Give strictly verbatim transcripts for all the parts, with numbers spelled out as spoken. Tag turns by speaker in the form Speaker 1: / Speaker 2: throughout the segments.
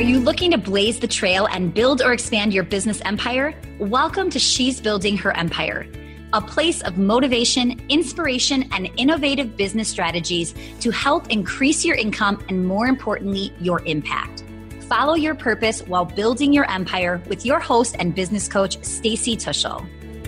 Speaker 1: you looking to blaze the trail and build or expand your business empire? Welcome to She's Building Her Empire, a place of motivation, inspiration, and innovative business strategies to help increase your income and, more importantly, your impact. Follow your purpose while building your empire with your host and business coach, Stacy Tuschl.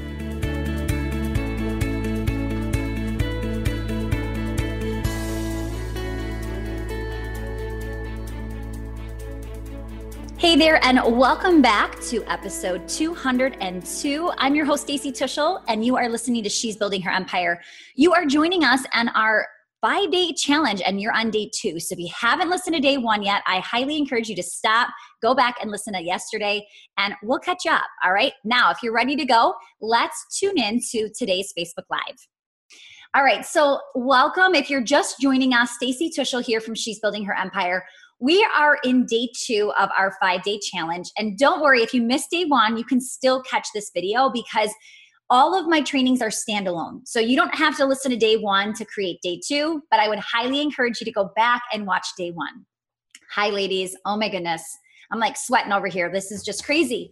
Speaker 1: Hey there, and welcome back to episode two hundred two. I'm your host, Stacy Tuschl, and you are listening to She's Building Her Empire. You are joining us on our five-day challenge, and you're on day two. So if you haven't listened to day one yet, I highly encourage you to stop, go back and listen to yesterday, and we'll catch you up, all right? Now, if you're ready to go, let's tune in to today's Facebook Live. All right, so welcome. If you're just joining us, Stacy Tuschl here from She's Building Her Empire. We are in day two of our five-day challenge. And don't worry, if you missed day one, you can still catch this video because all of my trainings are standalone. So you don't have to listen to day one to create day two, but I would highly encourage you to go back and watch day one. Hi, ladies. Oh my goodness. I'm like sweating over here. This is just crazy.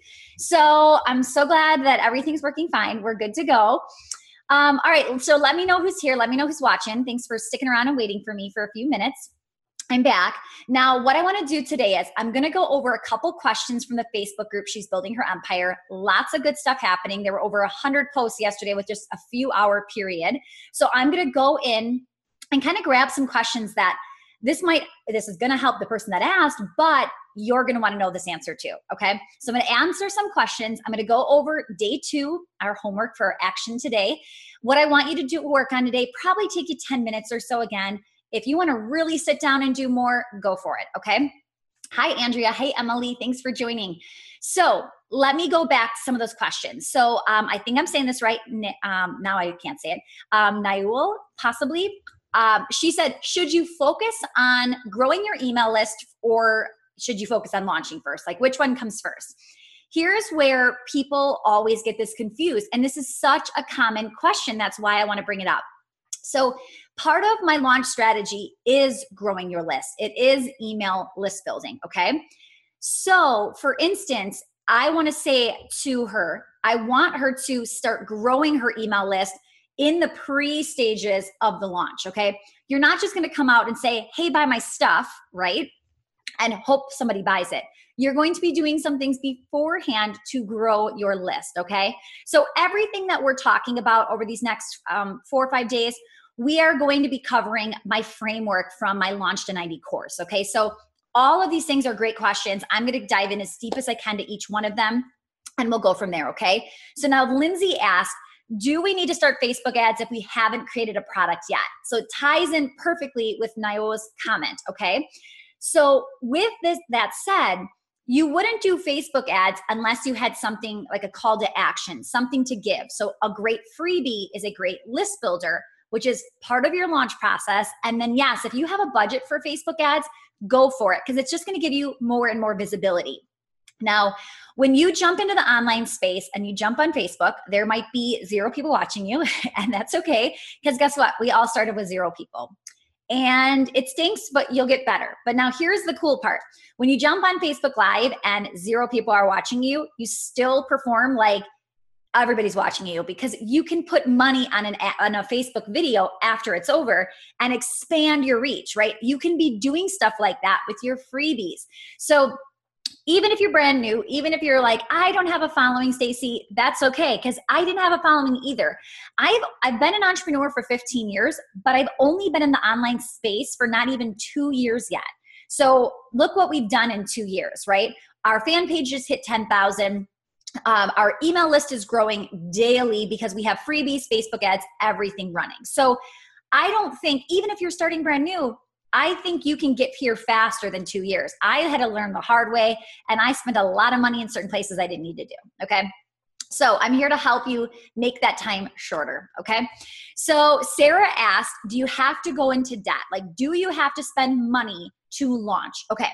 Speaker 1: So I'm so glad that everything's working fine. We're good to go. Um, all right. So let me know who's here. Let me know who's watching. Thanks for sticking around and waiting for me for a few minutes. I'm back. Now, what I want to do today is I'm going to go over a couple questions from the Facebook group, She's Building Her Empire. Lots of good stuff happening. There were over one hundred posts yesterday with just a few hour period. So I'm going to go in and kind of grab some questions that this might, this is going to help the person that asked, but you're going to want to know this answer too. Okay. So I'm going to answer some questions. I'm going to go over day two, our homework for action today. What I want you to do work on today, probably take you ten minutes or so again. If you want to really sit down and do more, go for it, okay? Hi, Andrea. Hey, Emily. Thanks for joining. So let me go back to some of those questions. So um, I think I'm saying this right. Um, now I can't say it. Um, Naul, possibly. Um, she said, should you focus on growing your email list or should you focus on launching first? Like, which one comes first? Here's where people always get this confused. And this is such a common question. That's why I want to bring it up. So part of my launch strategy is growing your list. It is email list building, okay? So for instance, I want to say to her, I want her to start growing her email list in the pre-stages of the launch, okay? You're not just going to come out and say, hey, buy my stuff, right? And hope somebody buys it. You're going to be doing some things beforehand to grow your list, okay? So everything that we're talking about over these next um, four or five days, we are going to be covering my framework from my Launch to ninety course, okay? So all of these things are great questions. I'm going to dive in as deep as I can to each one of them, and we'll go from there, okay? So now Lindsay asked, do we need to start Facebook ads if we haven't created a product yet? So it ties in perfectly with Nao's comment, okay? So with this, that said, you wouldn't do Facebook ads unless you had something like a call to action, something to give. So a great freebie is a great list builder, which is part of your launch process. And then yes, if you have a budget for Facebook ads, go for it because it's just going to give you more and more visibility. Now, when you jump into the online space and you jump on Facebook, there might be zero people watching you, and that's okay because guess what? We all started with zero people. And it stinks, but you'll get better. But now here's the cool part. When you jump on Facebook Live and zero people are watching you, you still perform like everybody's watching you because you can put money on an on a Facebook video after it's over and expand your reach, right? You can be doing stuff like that with your freebies. So even if you're brand new, even if you're like, I don't have a following, Stacy, that's okay because I didn't have a following either. I've I've been an entrepreneur for fifteen years, but I've only been in the online space for not even two years yet. So look what we've done in two years, right? Our fan page just hit ten thousand. Um, our email list is growing daily because we have freebies, Facebook ads, everything running. So I don't think, even if you're starting brand new, I think you can get here faster than two years. I had to learn the hard way, and I spent a lot of money in certain places I didn't need to do, okay? So I'm here to help you make that time shorter, okay? So Sarah asked, do you have to go into debt? Like, do you have to spend money to launch? Okay,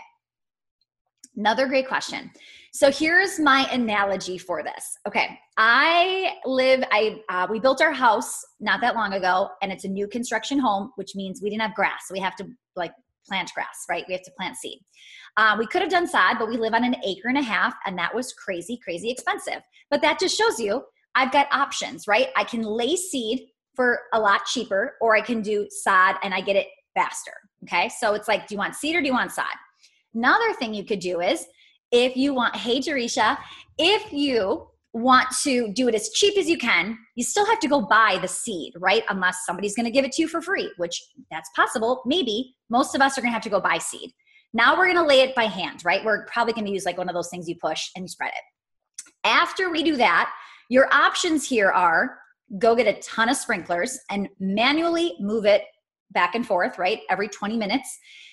Speaker 1: another great question. So here's my analogy for this. Okay, I live, I uh, we built our house not that long ago, and it's a new construction home, which means we didn't have grass. So we have to like plant grass, right? We have to plant seed. Uh, we could have done sod, but we live on an acre and a half, and that was crazy, crazy expensive. But that just shows you I've got options, right? I can lay seed for a lot cheaper, or I can do sod and I get it faster, okay? So it's like, do you want seed or do you want sod? Another thing you could do is, if you want, hey, Jerisha, if you want to do it as cheap as you can, you still have to go buy the seed, right? Unless somebody's going to give it to you for free, which that's possible. Maybe most of us are going to have to go buy seed. Now we're going to lay it by hand, right? We're probably going to use like one of those things you push and you spread it. After we do that, your options here are go get a ton of sprinklers and manually move it back and forth, right? Every twenty minutes.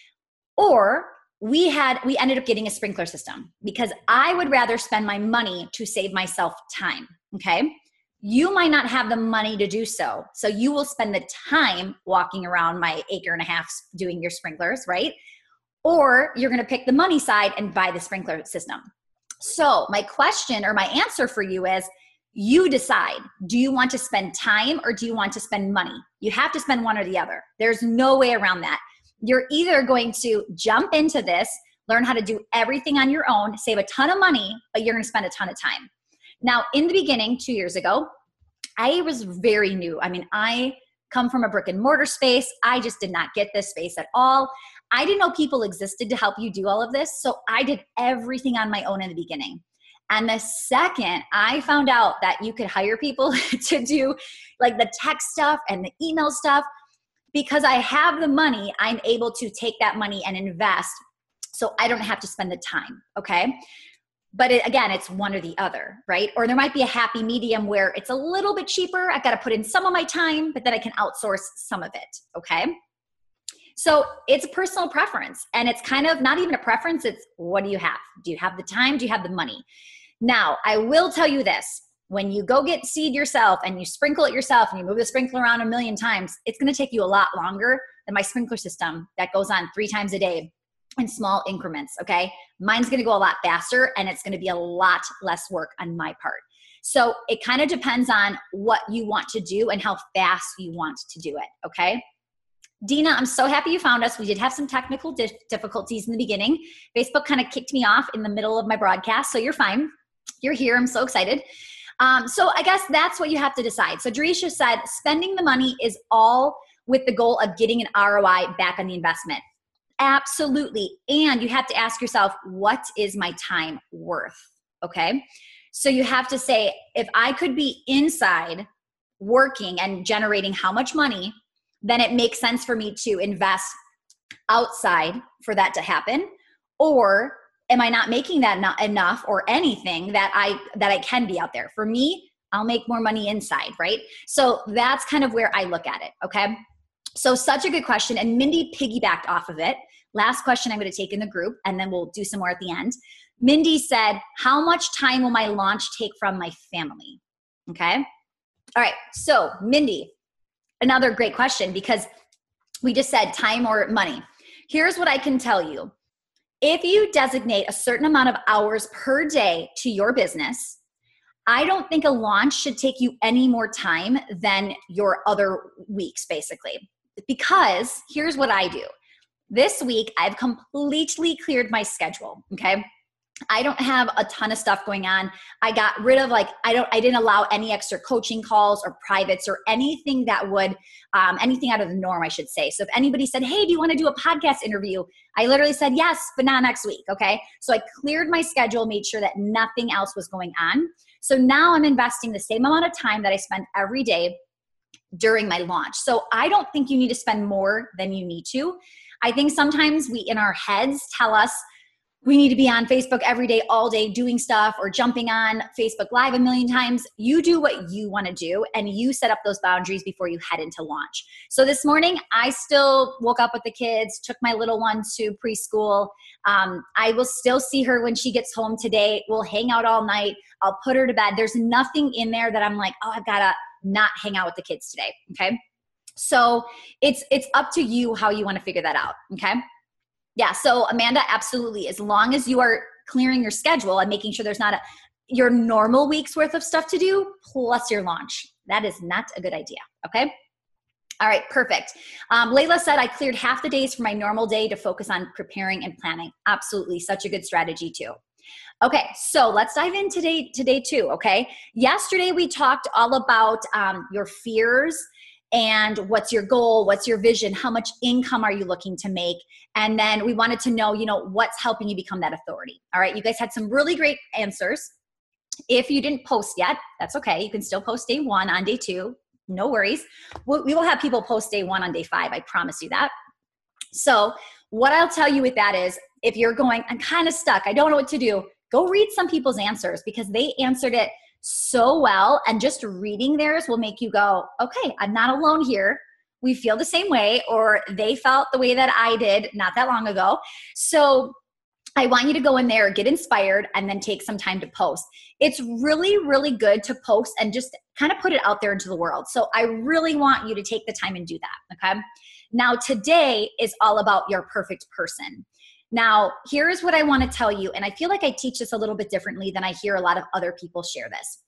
Speaker 1: Or we had, we ended up getting a sprinkler system because I would rather spend my money to save myself time, okay? You might not have the money to do so. So you will spend the time walking around my acre and a half doing your sprinklers, right? Or you're gonna pick the money side and buy the sprinkler system. So my question or my answer for you is, you decide, do you want to spend time or do you want to spend money? You have to spend one or the other. There's no way around that. You're either going to jump into this, learn how to do everything on your own, save a ton of money, but you're going to spend a ton of time. Now, in the beginning, two years ago, I was very new. I mean, I come from a brick and mortar space. I just did not get this space at all. I didn't know people existed to help you do all of this. So I did everything on my own in the beginning. And the second I found out that you could hire people to do like the tech stuff and the email stuff, because I have the money, I'm able to take that money and invest so I don't have to spend the time, okay? But it, again, it's one or the other, right? Or there might be a happy medium where it's a little bit cheaper. I've got to put in some of my time, but then I can outsource some of it, okay? So it's a personal preference, and it's kind of not even a preference. It's what do you have? Do you have the time? Do you have the money? Now, I will tell you this. When you go get seed yourself and you sprinkle it yourself and you move the sprinkler around a million times, it's going to take you a lot longer than my sprinkler system that goes on three times a day in small increments, okay? Mine's going to go a lot faster and it's going to be a lot less work on my part. So it kind of depends on what you want to do and how fast you want to do it, okay? Dina, I'm so happy you found us. We did have some technical dif- difficulties in the beginning. Facebook kind of kicked me off in the middle of my broadcast, so you're fine. You're here. I'm so excited. Um, so I guess that's what you have to decide. So Jerisha said, spending the money is all with the goal of getting an R O I back on the investment. Absolutely. And you have to ask yourself, what is my time worth? Okay. So you have to say, if I could be inside working and generating how much money, then it makes sense for me to invest outside for that to happen. Or am I not making that not enough or anything that I that I can be out there? For me, I'll make more money inside, right? So that's kind of where I look at it, okay? So such a good question, and Mindy piggybacked off of it. Last question I'm going to take in the group, and then we'll do some more at the end. Mindy said, how much time will my launch take from my family? Okay? All right, so Mindy, another great question, because we just said time or money. Here's what I can tell you. If you designate a certain amount of hours per day to your business, I don't think a launch should take you any more time than your other weeks, basically. Because here's what I do. This week, I've completely cleared my schedule, okay? I don't have a ton of stuff going on. I got rid of like, I don't, I didn't allow any extra coaching calls or privates or anything that would, um, anything out of the norm, I should say. So if anybody said, hey, do you want to do a podcast interview? I literally said, yes, but not next week. Okay. So I cleared my schedule, made sure that nothing else was going on. So now I'm investing the same amount of time that I spend every day during my launch. So I don't think you need to spend more than you need to. I think sometimes we in our heads tell us, we need to be on Facebook every day, all day, doing stuff or jumping on Facebook Live a million times. You do what you want to do, and you set up those boundaries before you head into launch. So this morning, I still woke up with the kids, took my little one to preschool. Um, I will still see her when she gets home today. We'll hang out all night. I'll put her to bed. There's nothing in there that I'm like, oh, I've got to not hang out with the kids today, okay? So it's it's up to you how you want to figure that out, okay? Yeah, so Amanda, absolutely. As long as you are clearing your schedule and making sure there's not a your normal week's worth of stuff to do plus your launch. That is not a good idea, okay? All right, perfect. Um, Layla said, I cleared half the days from my normal day to focus on preparing and planning. Absolutely. Such a good strategy too. Okay, so let's dive in today, today too, okay? Yesterday we talked all about um, your fears and what's your goal, what's your vision, how much income are you looking to make? And then we wanted to know, you know, what's helping you become that authority. All right, you guys had some really great answers. If you didn't post yet, that's okay. You can still post day one on day two. No worries. We will have people post day one on day five. I promise you that. So what I'll tell you with that is, if you're going, I'm kind of stuck, I don't know what to do, go read some people's answers because they answered it so well. And just reading theirs will make you go, okay, I'm not alone here. We feel the same way, or they felt the way that I did not that long ago. So I want you to go in there, get inspired, and then take some time to post. It's really, really good to post and just kind of put it out there into the world. So I really want you to take the time and do that, okay? Now, today is all about your perfect person. Now, here's what I want to tell you, and I feel like I teach this a little bit differently than I hear a lot of other people share this.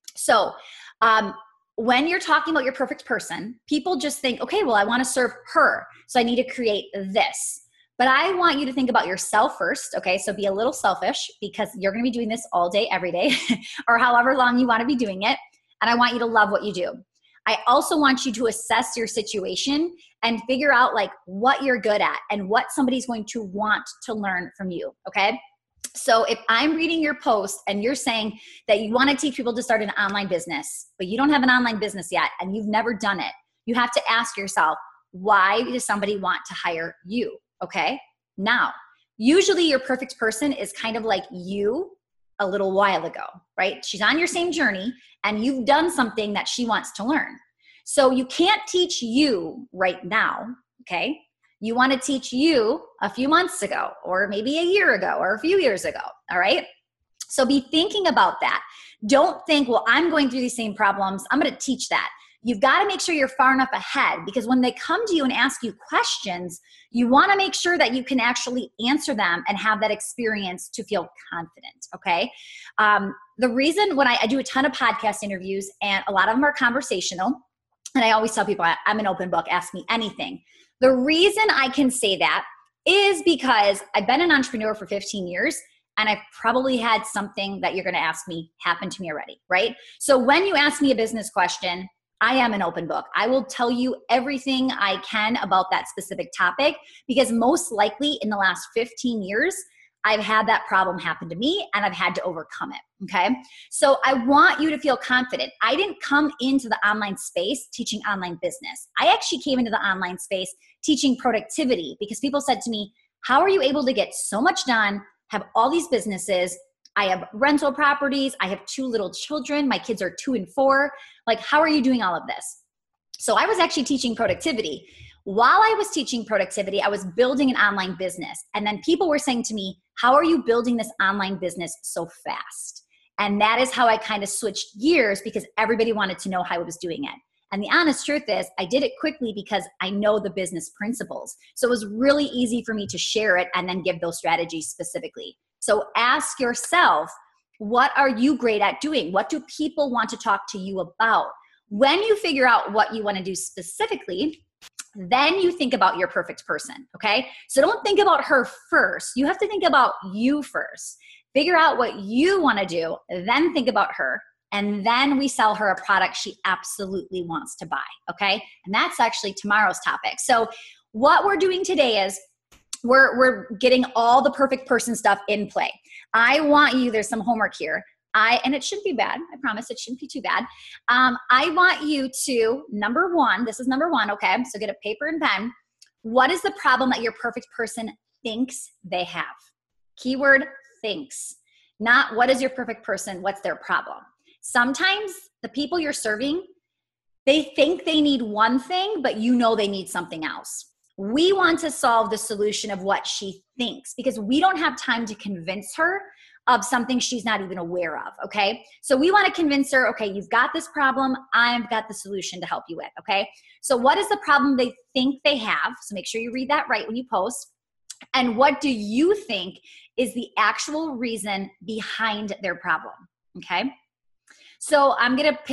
Speaker 1: So um, when you're talking about your perfect person, people just think, okay, well, I want to serve her, so I need to create this. But I want you to think about yourself first, okay? So be a little selfish because you're going to be doing this all day, every day, or however long you want to be doing it. And I want you to love what you do. I also want you to assess your situation and figure out like what you're good at and what somebody's going to want to learn from you, okay? So if I'm reading your post and you're saying that you want to teach people to start an online business, but you don't have an online business yet and you've never done it, you have to ask yourself, why does somebody want to hire you? Okay. Now, usually your perfect person is kind of like you a little while ago, right? She's on your same journey and you've done something that she wants to learn. So you can't teach you right now. Okay. You want to teach you a few months ago, or maybe a year ago, or a few years ago. All right. So be thinking about that. Don't think, well, I'm going through these same problems, I'm going to teach that. You've got to make sure you're far enough ahead, because when they come to you and ask you questions, you want to make sure that you can actually answer them and have that experience to feel confident, okay? Um, the reason when I, I do a ton of podcast interviews, and a lot of them are conversational, and I always tell people, I'm an open book, ask me anything. The reason I can say that is because I've been an entrepreneur for fifteen years, and I've probably had something that you're going to ask me happen to me already, right? So when you ask me a business question, I am an open book. I will tell you everything I can about that specific topic, because most likely in the last fifteen years, I've had that problem happen to me and I've had to overcome it, okay? So I want you to feel confident. I didn't come into the online space teaching online business. I actually came into the online space teaching productivity, because people said to me, how are you able to get so much done, have all these businesses? I have rental properties. I have two little children. My kids are two and four. Like, how are you doing all of this? So I was actually teaching productivity. While I was teaching productivity, I was building an online business. And then people were saying to me, how are you building this online business so fast? And that is how I kind of switched gears, because everybody wanted to know how I was doing it. And the honest truth is, I did it quickly because I know the business principles. So it was really easy for me to share it and then give those strategies specifically. So ask yourself, what are you great at doing? What do people want to talk to you about? When you figure out what you want to do specifically, then you think about your perfect person, okay? So don't think about her first. You have to think about you first. Figure out what you want to do, then think about her, and then we sell her a product she absolutely wants to buy, okay? And that's actually tomorrow's topic. So what we're doing today is We're, we're getting all the perfect person stuff in play. I want you, there's some homework here. I, and it shouldn't be bad. I promise it shouldn't be too bad. Um, I want you to, number one, this is number one, okay? So get a paper and pen. What is the problem that your perfect person thinks they have? Keyword thinks. Not what is your perfect person, what's their problem? Sometimes the people you're serving, they think they need one thing, but you know they need something else. We want to solve the solution of what she thinks, because we don't have time to convince her of something she's not even aware of, okay? So we want to convince her, okay, you've got this problem, I've got the solution to help you with, okay? So what is the problem they think they have? So make sure you read that right when you post. And what do you think is the actual reason behind their problem, okay? So I'm going to pick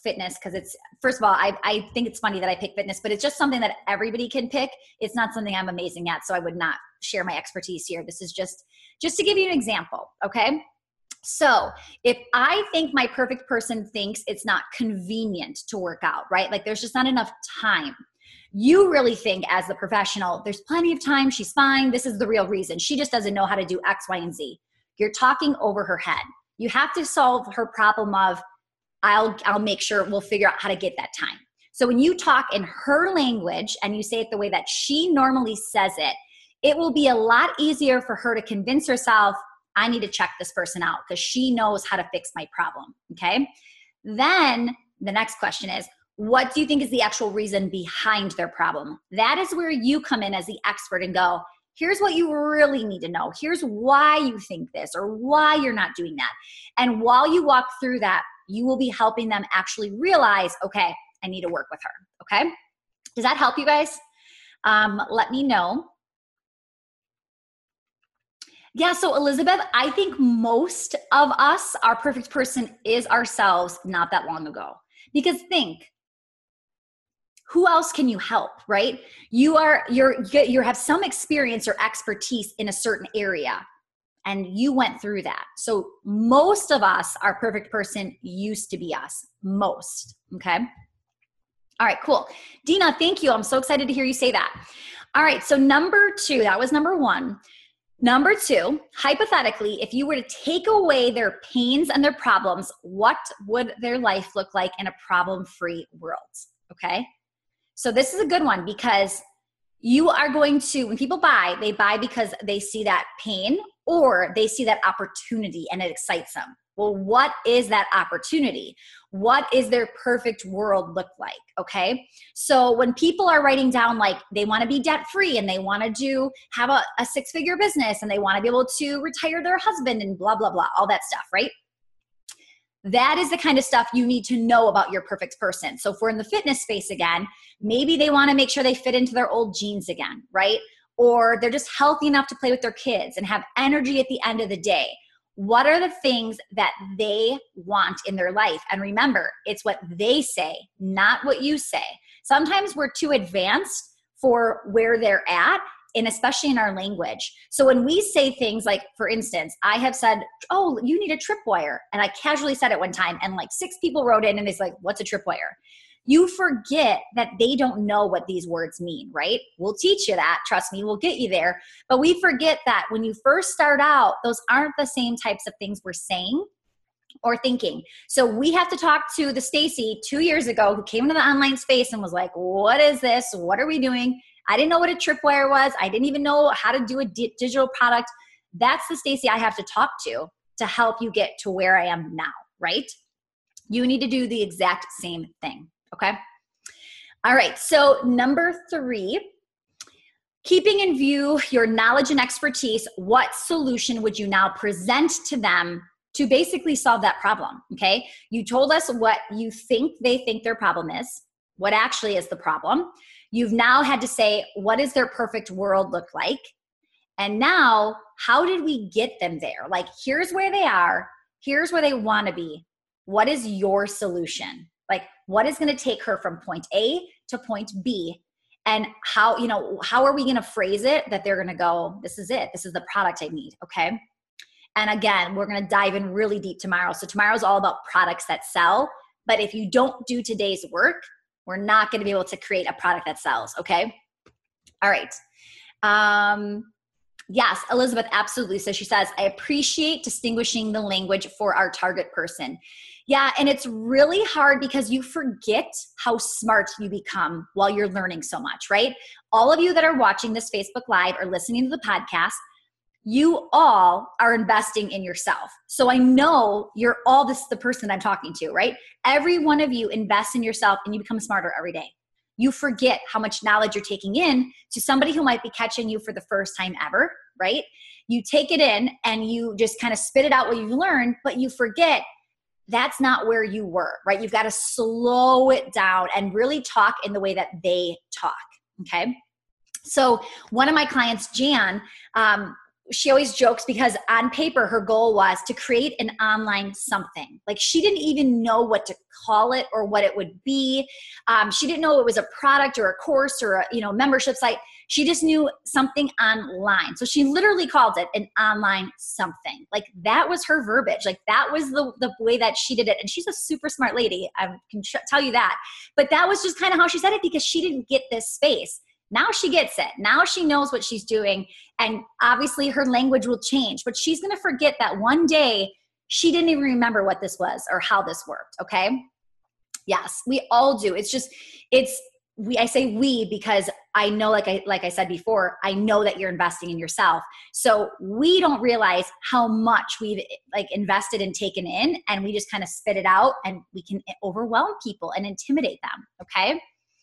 Speaker 1: fitness because it's, first of all, I, I think it's funny that I pick fitness, but it's just something that everybody can pick. It's not something I'm amazing at, so I would not share my expertise here. This is just, just to give you an example, okay? So if I think my perfect person thinks it's not convenient to work out, right? Like there's just not enough time. You really think as the professional, there's plenty of time, she's fine, this is the real reason. She just doesn't know how to do X, Y, and Z. You're talking over her head. You have to solve her problem of, I'll, I'll make sure we'll figure out how to get that time. So when you talk in her language and you say it the way that she normally says it, it will be a lot easier for her to convince herself, I need to check this person out because she knows how to fix my problem, okay? Then the next question is, what do you think is the actual reason behind their problem? That is where you come in as the expert and go, here's what you really need to know. Here's why you think this or why you're not doing that. And while you walk through that, you will be helping them actually realize, okay, I need to work with her, okay? Does that help you guys? Um, let me know. Yeah, so Elizabeth, I think most of us, our perfect person is ourselves not that long ago. Because think, who else can you help, right? You are, you're, you have some experience or expertise in a certain area, and you went through that. So most of us, our perfect person used to be us, most, okay? All right, cool. Dina, thank you. I'm so excited to hear you say that. All right, so number two, that was number one. Number two, hypothetically, if you were to take away their pains and their problems, what would their life look like in a problem-free world? Okay? So this is a good one because you are going to, when people buy, they buy because they see that pain or they see that opportunity and it excites them. Well, what is that opportunity? What is their perfect world look like? Okay. So when people are writing down, like they want to be debt free and they want to do, have a, a six figure business and they want to be able to retire their husband and blah, blah, blah, all that stuff, right? That is the kind of stuff you need to know about your perfect person. So if we're in the fitness space again, maybe they want to make sure they fit into their old jeans again, right? Or they're just healthy enough to play with their kids and have energy at the end of the day. What are the things that they want in their life? And remember, it's what they say, not what you say. Sometimes we're too advanced for where they're at, and especially in our language. So when we say things like, for instance, I have said, oh, you need a tripwire. And I casually said it one time and like six people wrote in and it's like, what's a tripwire? You forget that they don't know what these words mean, right? We'll teach you that. Trust me, we'll get you there. But we forget that when you first start out, those aren't the same types of things we're saying or thinking. So we have to talk to the Stacy two years ago who came into the online space and was like, what is this? What are we doing? I didn't know what a tripwire was. I didn't even know how to do a di- digital product. That's the Stacy I have to talk to to help you get to where I am now, right? You need to do the exact same thing. Okay. All right. So number three, keeping in view your knowledge and expertise, what solution would you now present to them to basically solve that problem? Okay. You told us what you think they think their problem is, what actually is the problem. You've now had to say, what does their perfect world look like? And now, how did we get them there? Like, here's where they are. Here's where they want to be. What is your solution? Like, what is going to take her from point A to point B? And how, you know, how are we going to phrase it that they're going to go, this is it. This is the product I need. Okay. And again, we're going to dive in really deep tomorrow. So tomorrow is all about products that sell. But if you don't do today's work, we're not going to be able to create a product that sells. Okay. All right. Um, yes, Elizabeth, absolutely. So she says, I appreciate distinguishing the language for our target person. Yeah, and it's really hard because you forget how smart you become while you're learning so much, right? All of you that are watching this Facebook Live or listening to the podcast, you all are investing in yourself. So I know you're all this the person I'm talking to, right? Every one of you invests in yourself and you become smarter every day. You forget how much knowledge you're taking in to somebody who might be catching you for the first time ever, right? You take it in and you just kind of spit it out what you've learned, but you forget that's not where you were, right? You've got to slow it down and really talk in the way that they talk, okay? So one of my clients, Jan, um, she always jokes because on paper, her goal was to create an online something. Like she didn't even know what to call it or what it would be. Um, she didn't know it was a product or a course or a, you know, membership site. She just knew something online. So she literally called it an online something. Like that was her verbiage. Like that was the, the way that she did it. And she's a super smart lady. I can sh- tell you that. But that was just kind of how she said it because she didn't get this space. Now she gets it. Now she knows what she's doing. And obviously her language will change, but she's going to forget that one day she didn't even remember what this was or how this worked. Okay. Yes, we all do. It's just, it's, we, I say we, because I know, like I, like I said before, I know that you're investing in yourself. So we don't realize how much we've like invested and taken in, and we just kind of spit it out and we can overwhelm people and intimidate them. Okay.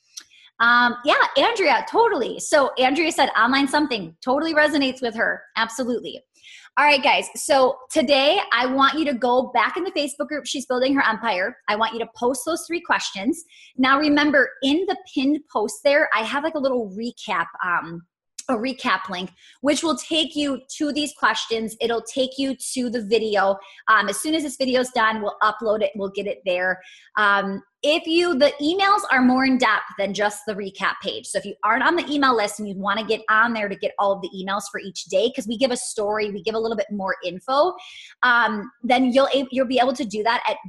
Speaker 1: Um, yeah, Andrea, totally. So Andrea said online something totally resonates with her. Absolutely. All right, guys. So today I want you to go back in the Facebook group, She's Building Her Empire. I want you to post those three questions. Now, remember in the pinned post there, I have like a little recap, um, a recap link, which will take you to these questions. It'll take you to the video. Um, as soon as this video is done, we'll upload it. We'll get it there. Um, if you, the emails are more in depth than just the recap page. So if you aren't on the email list and you want to get on there to get all of the emails for each day, because we give a story, we give a little bit more info, um, then you'll, you'll be able to do that at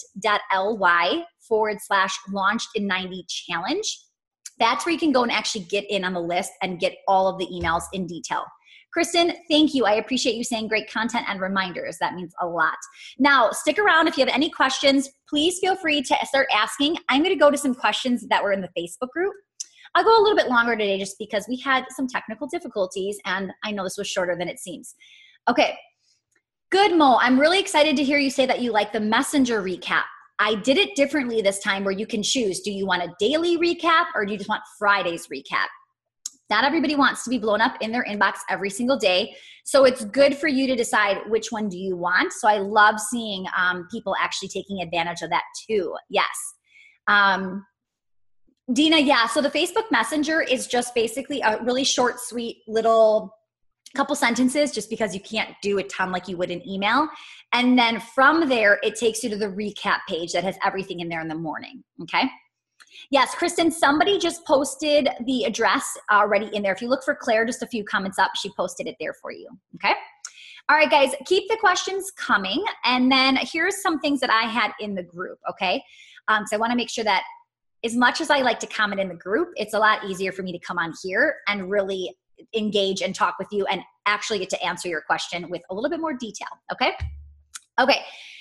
Speaker 1: bit.ly forward slash launched in ninety challenge. That's where you can go and actually get in on the list and get all of the emails in detail. Kristen, thank you. I appreciate you saying great content and reminders. That means a lot. Now, stick around. If you have any questions, please feel free to start asking. I'm going to go to some questions that were in the Facebook group. I'll go a little bit longer today just because we had some technical difficulties, and I know this was shorter than it seems. Okay. Good, Mo. I'm really excited to hear you say that you like the messenger recap. I did it differently this time where you can choose. Do you want a daily recap or do you just want Friday's recap? Not everybody wants to be blown up in their inbox every single day. So it's good for you to decide which one do you want. So I love seeing um, people actually taking advantage of that too. Yes. Um, Dina, yeah. So the Facebook Messenger is just basically a really short, sweet little couple sentences, just because you can't do a ton like you would in email. And then from there, it takes you to the recap page that has everything in there in the morning. Okay. Yes, Kristen, somebody just posted the address already in there. If you look for Claire, just a few comments up, she posted it there for you. Okay. All right, guys, keep the questions coming. And then here's some things that I had in the group. Okay. Um, so I want to make sure that as much as I like to comment in the group, it's a lot easier for me to come on here and really engage and talk with you and actually get to answer your question with a little bit more detail. Okay. Okay.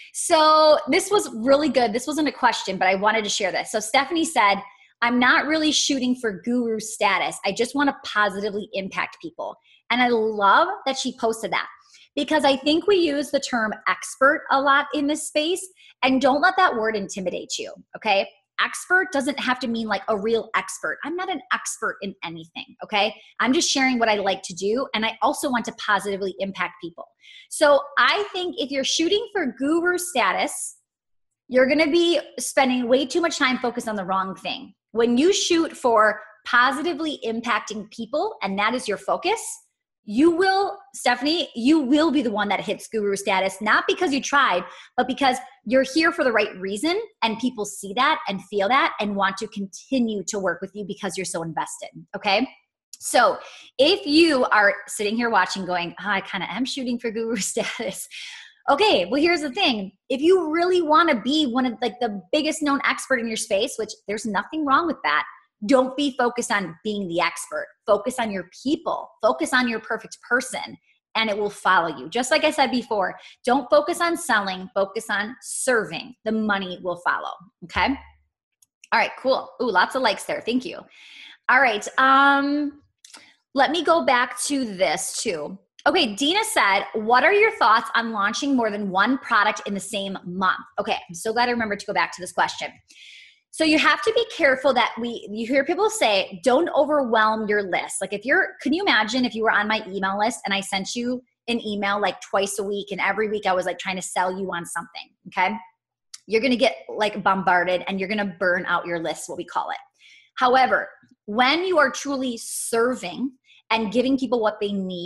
Speaker 1: So this was really good. This wasn't a question, but I wanted to share this. So Stephanie said, I'm not really shooting for guru status. I just want to positively impact people. And I love that she posted that, because I think we use the term expert a lot in this space, and don't let that word intimidate you. Okay. Expert doesn't have to mean like a real expert. I'm not an expert in anything, okay? I'm just sharing what I like to do, and I also want to positively impact people. So I think if you're shooting for guru status, you're gonna be spending way too much time focused on the wrong thing. When you shoot for positively impacting people, and that is your focus, you will, Stephanie, you will be the one that hits guru status, not because you tried, but because you're here for the right reason, and people see that and feel that and want to continue to work with you because you're so invested, okay? So if you are sitting here watching going, oh, I kind of am shooting for guru status. Okay, well, here's the thing. If you really want to be one of like the biggest known expert in your space, which there's nothing wrong with that, don't be focused on being the expert. Focus on your people. Focus on your perfect person, and it will follow you. Just like I said before, don't focus on selling. Focus on serving. The money will follow, okay? All right, cool. Ooh, lots of likes there. Thank you. All right, um, let me go back to this too. Okay, Dina said, what are your thoughts on launching more than one product in the same month? Okay, I'm so glad I remembered to go back to this question. So you have to be careful that we, you hear people say, don't overwhelm your list. Like if you're, can you imagine if you were on my email list and I sent you an email like twice a week, and every week I was like trying to sell you on something, okay? You're going to get like bombarded and you're going to burn out your list, what we call it. However, when you are truly serving and giving people what they need,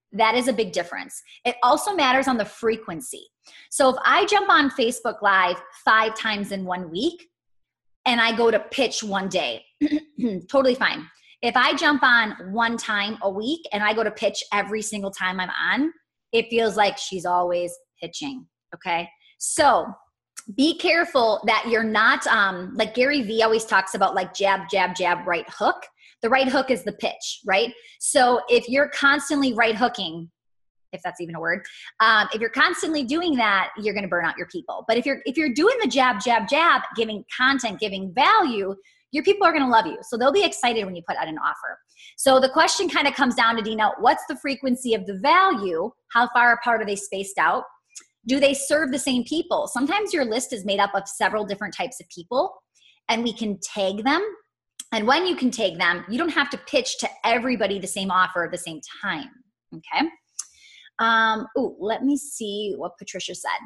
Speaker 1: That is a big difference. It also matters on the frequency. So if I jump on Facebook Live five times in one week and I go to pitch one day, totally fine. If I jump on one time a week and I go to pitch every single time I'm on, it feels like she's always pitching, okay? So be careful that you're not, um, like Gary Vee always talks about like jab, jab, jab, right hook. The right hook is the pitch, right? So if you're constantly right hooking, if that's even a word, um, if you're constantly doing that, you're going to burn out your people. But if you're if you're doing the jab, jab, jab, giving content, giving value, your people are going to love you. So they'll be excited when you put out an offer. So the question kind of comes down to, Dina, what's the frequency of the value? How far apart are they spaced out? Do they serve the same people? Sometimes your list is made up of several different types of people, and we can tag them. And when you can tag them, you don't have to pitch to everybody the same offer at the same time, okay? Um, oh, let me see what Patricia said.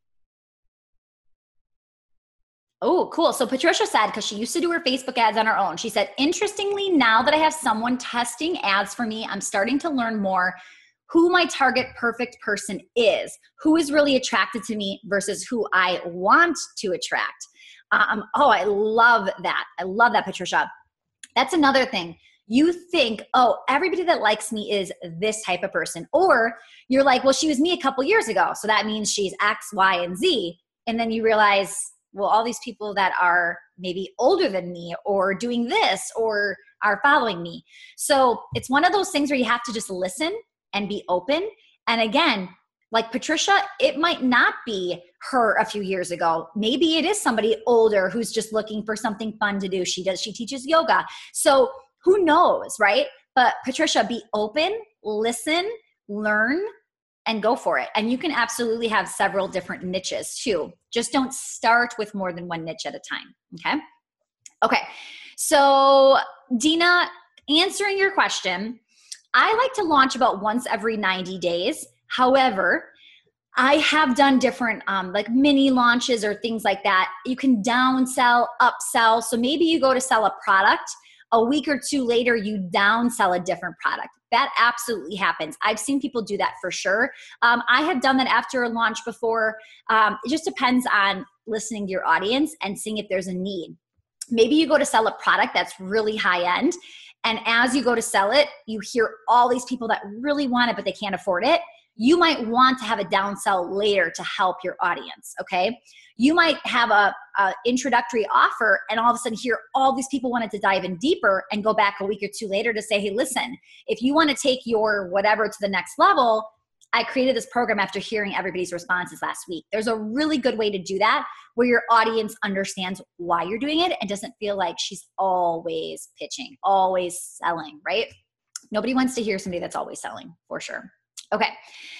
Speaker 1: Oh, cool. So Patricia said, because she used to do her Facebook ads on her own, she said, interestingly, now that I have someone testing ads for me, I'm starting to learn more who my target perfect person is, who is really attracted to me versus who I want to attract. Um, oh, I love that. I love that, Patricia. That's another thing. You think, oh, everybody that likes me is this type of person. Or you're like, well, she was me a couple years ago, so that means she's X, Y, and Z. And then you realize, well, all these people that are maybe older than me or doing this or are following me. So it's one of those things where you have to just listen and be open. And again, like Patricia, it might not be her a few years ago. Maybe it is somebody older who's just looking for something fun to do. She does, she teaches yoga. So who knows, right? But Patricia, be open, listen, learn, and go for it. And you can absolutely have several different niches too. Just don't start with more than one niche at a time, okay? Okay, so Dina, answering your question, I like to launch about once every ninety days. However, I have done different um, like mini launches or things like that. You can downsell, upsell. So maybe you go to sell a product, a week or two later, you downsell a different product. That absolutely happens. I've seen people do that for sure. Um, I have done that after a launch before. Um, it just depends on listening to your audience and seeing if there's a need. Maybe you go to sell a product that's really high end. And as you go to sell it, you hear all these people that really want it, but they can't afford it. You might want to have a downsell later to help your audience, okay? You might have a, a introductory offer and all of a sudden hear all these people wanted to dive in deeper and go back a week or two later to say, hey, listen, if you want to take your whatever to the next level, I created this program after hearing everybody's responses last week. There's a really good way to do that where your audience understands why you're doing it and doesn't feel like she's always pitching, always selling, right? Nobody wants to hear somebody that's always selling, for sure. Okay.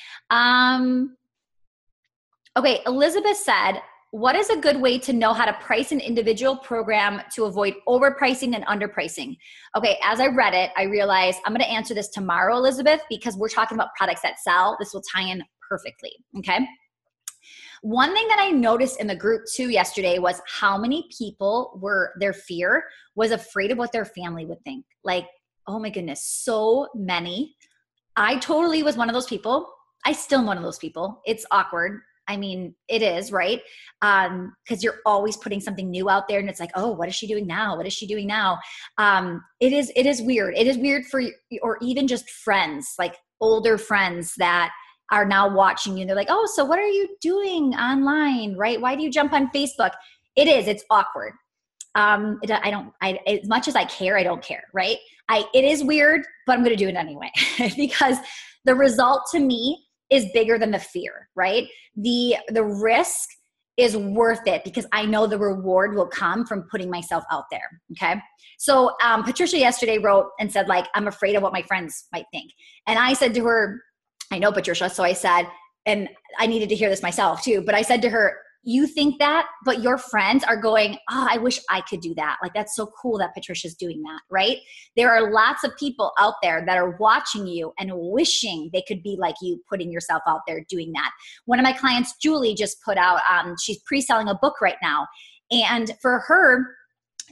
Speaker 1: Um, okay, Elizabeth said, what is a good way to know how to price an individual program to avoid overpricing and underpricing? Okay, as I read it, I realized I'm going to answer this tomorrow, Elizabeth, because we're talking about products that sell. This will tie in perfectly, okay? One thing that I noticed in the group too yesterday was how many people were, their fear was afraid of what their family would think. Like, oh my goodness, so many. I totally was one of those people. I still am one of those people. It's awkward. I mean, it is, right? Um, because you're always putting something new out there and it's like, oh, what is she doing now? What is she doing now? Um, it is, it is weird. It is weird for, or even just friends, like older friends that are now watching you. And they're like, oh, so what are you doing online, right? Why do you jump on Facebook? It is, it's awkward. Um, it, I don't, I, as much as I care, I don't care, right? I, it is weird, but I'm going to do it anyway because the result to me is bigger than the fear, right? The, the risk is worth it because I know the reward will come from putting myself out there. Okay. So, um, Patricia yesterday wrote and said like, I'm afraid of what my friends might think. And I said to her, I know Patricia. So I said, and I needed to hear this myself too, but I said to her, you think that, but your friends are going, oh, I wish I could do that. Like, that's so cool that Patricia's doing that, right? There are lots of people out there that are watching you and wishing they could be like you, putting yourself out there doing that. One of my clients, Julie, just put out, um, she's pre-selling a book right now. And for her,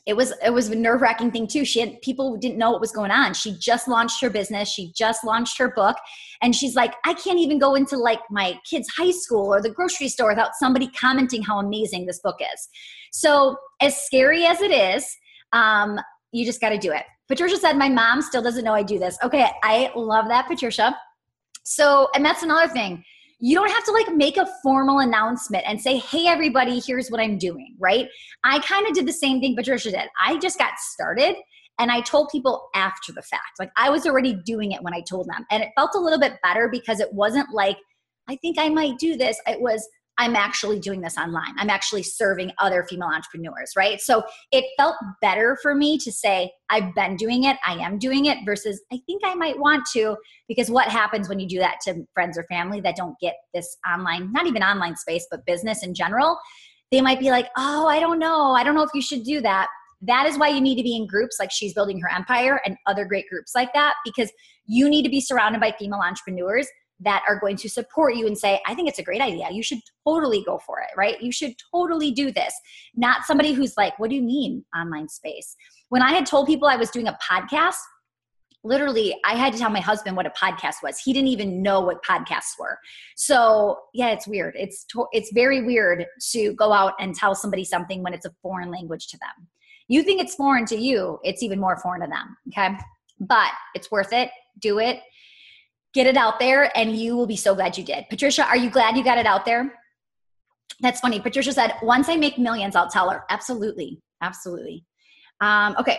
Speaker 1: it was, it was a nerve wracking thing too. She had, people didn't know what was going on. She just launched her business. She just launched her book. And she's like, I can't even go into like my kid's high school or the grocery store without somebody commenting how amazing this book is. So as scary as it is, um, you just got to do it. Patricia said, my mom still doesn't know I do this. Okay. I love that, Patricia. So, and that's another thing. You don't have to like make a formal announcement and say, hey, everybody, here's what I'm doing, right? I kind of did the same thing Patricia did. I just got started and I told people after the fact. Like I was already doing it when I told them. And it felt a little bit better because it wasn't like, I think I might do this. It was, I'm actually doing this online. I'm actually serving other female entrepreneurs, right? So it felt better for me to say, I've been doing it, I am doing it, versus I think I might want to, because what happens when you do that to friends or family that don't get this online, not even online space, but business in general, they might be like, oh, I don't know. I don't know if you should do that. That is why you need to be in groups like She's Building Her Empire and other great groups like that, because you need to be surrounded by female entrepreneurs that are going to support you and say, I think it's a great idea. You should totally go for it, right? You should totally do this. Not somebody who's like, what do you mean online space? When I had told people I was doing a podcast, literally I had to tell my husband what a podcast was. He didn't even know what podcasts were. So yeah, it's weird. It's, to- it's very weird to go out and tell somebody something when it's a foreign language to them. You think it's foreign to you, it's even more foreign to them, okay? But it's worth it. Do it. Get it out there and you will be so glad you did. Patricia, are you glad you got it out there? That's funny. Patricia said, once I make millions, I'll tell her. Absolutely. Absolutely. Um, okay.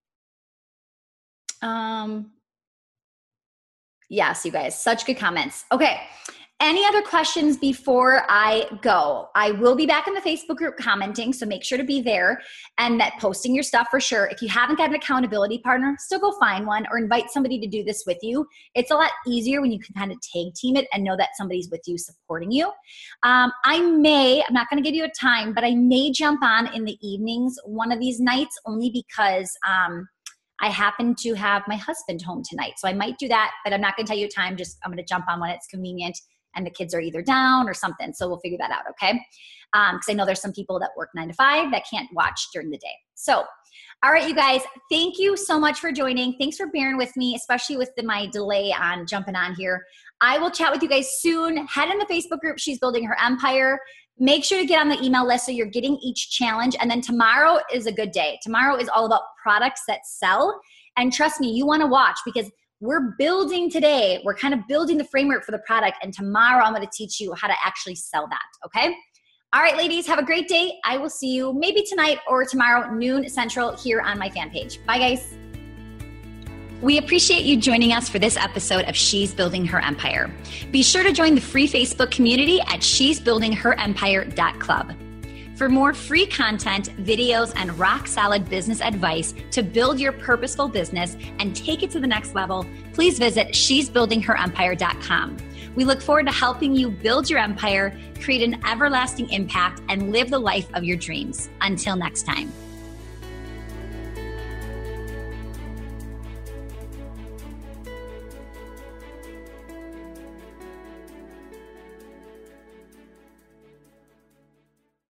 Speaker 1: Um, yes, you guys, such good comments. Okay. Any other questions before I go? I will be back in the Facebook group commenting, so make sure to be there and that posting your stuff for sure. If you haven't got an accountability partner, still go find one or invite somebody to do this with you. It's a lot easier when you can kind of tag team it and know that somebody's with you supporting you. Um, I may, I'm not going to give you a time, but I may jump on in the evenings one of these nights only because um, I happen to have my husband home tonight. So I might do that, but I'm not going to tell you a time. Just I'm going to jump on when it's convenient and the kids are either down or something. So we'll figure that out, okay? Um, because I know there's some people that work nine to five that can't watch during the day. So, all right, you guys, thank you so much for joining. Thanks for bearing with me, especially with the, my delay on jumping on here. I will chat with you guys soon. Head in the Facebook group, She's Building Her Empire. Make sure to get on the email list so you're getting each challenge. And then tomorrow is a good day. Tomorrow is all about products that sell. And trust me, you want to watch because we're building today. We're kind of building the framework for the product. And tomorrow I'm going to teach you how to actually sell that. Okay. All right, ladies, have a great day. I will see you maybe tonight or tomorrow, noon central, here on my fan page. Bye, guys. We appreciate you joining us for this episode of She's Building Her Empire. Be sure to join the free Facebook community at she's building her empire dot club. For more free content, videos, and rock-solid business advice to build your purposeful business and take it to the next level, please visit she's building her empire dot com. We look forward to helping you build your empire, create an everlasting impact, and live the life of your dreams. Until next time.